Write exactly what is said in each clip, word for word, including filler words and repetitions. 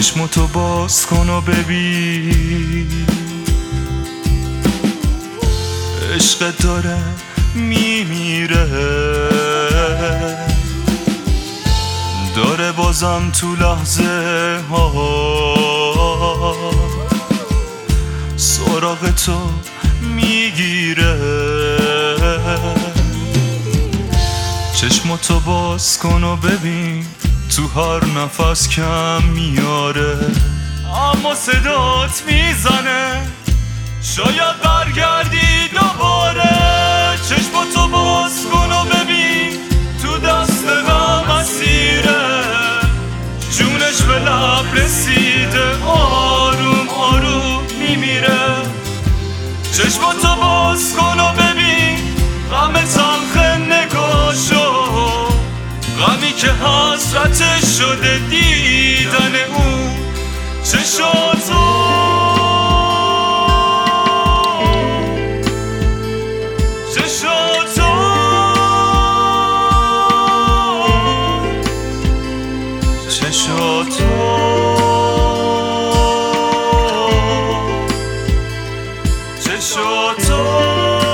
چشمتو باز کن و ببین عشق داره میمیره، داره بازم تو لحظه ها سراغ تو میگیره. چشمتو باز کن و ببین تو هر نفس کم میاره، اما صدات میزنه شاید برگردی دوباره. چشمتو باز کن و ببین تو دست غم اسیره، جونش به لب رسیده آروم آروم میمیره. چشمتو باز کن و ببین غم تلخ نگاشو، غمی که حسرتش شده دیدن اون چشاتو. چشاتو چشاتو چشاتو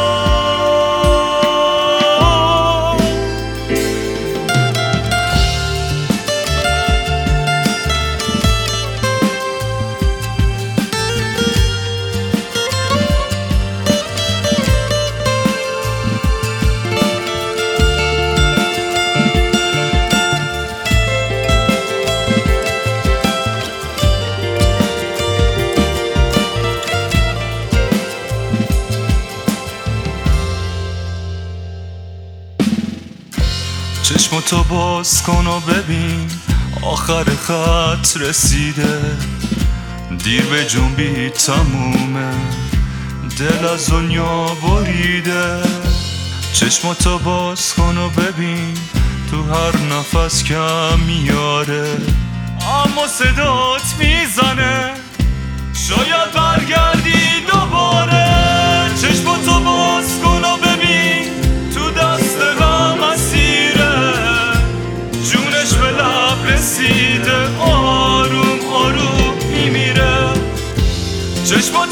چشمتو باز کن و ببین آخر خط رسیده، دیر به جنبی تمومه دل از دنیا بریده. چشمتو باز کن و ببین تو هر نفس کم میاره، اما صدات میزنه شاید برگردی دوباره. چشمتو باز کن و ببین تو دست غم اسیره، جونش به لب رسیده آروم آروم میمیره. چشمتو